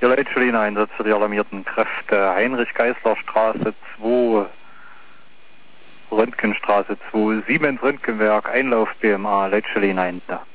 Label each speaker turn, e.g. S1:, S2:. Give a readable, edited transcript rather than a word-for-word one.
S1: Ihr Leitstelleneinsatz für die alarmierten Kräfte. Heinrich-Geisler-Straße 2, Röntgenstraße 2, Siemens Röntgenwerk, Einlauf BMA, Leitstelleneinsatz.